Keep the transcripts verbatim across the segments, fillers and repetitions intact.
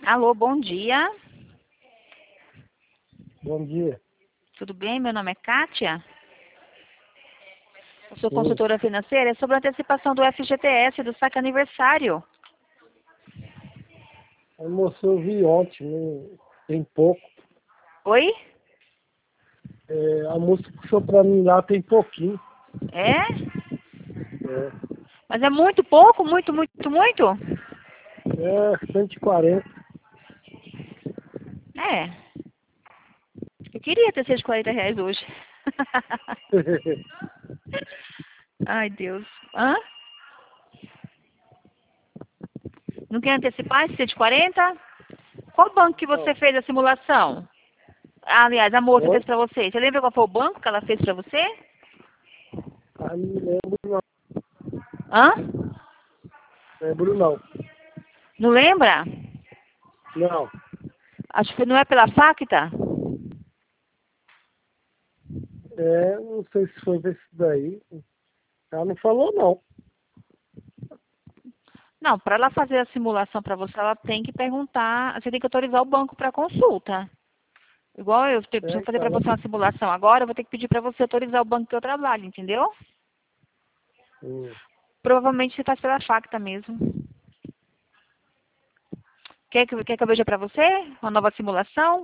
Alô, bom dia. Bom dia. Tudo bem? Meu nome é Kátia. Eu sou Sim. consultora financeira. É sobre a antecipação do F G T S, do saque aniversário. A moça eu vi ontem, né? Tem pouco. Oi? É, a moça puxou pra mim lá tem pouquinho. É? É, Mas é muito pouco? Muito, muito, muito? é cento e quarenta. É. Eu queria ter cento e quarenta reais hoje. Ai, Deus. Hã? Não quer antecipar esse cento e quarenta? Qual banco que você Não. fez a simulação? Ah, aliás, a moça Oi? fez pra você. Você lembra qual foi o banco que ela fez pra você? Ah, não lembro não. Hã? Lembro não. Não lembra? Não. Acho que não é pela Facta? É, não sei se foi esse daí. Ela não falou não. Não, para ela fazer a simulação para você, ela tem que perguntar, você tem que autorizar o banco para consulta. Igual eu, te- se É, eu fazer então para ela... você uma simulação agora, eu vou ter que pedir para você autorizar o banco que eu trabalho, entendeu? Hum. Provavelmente você faz pela Facta mesmo. Quer que, quer que eu veja para você uma nova simulação?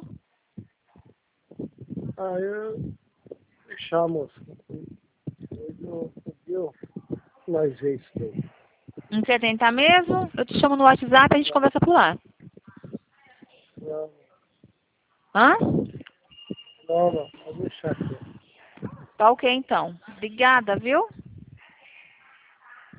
Ah, eu... Deixar, moça. Eu, eu, nós ver isso daí. Não quer tentar mesmo? Eu te chamo no WhatsApp e a gente conversa por lá. Não, Hã? não, não. Pode deixar aqui. Tá ok então. Obrigada, viu?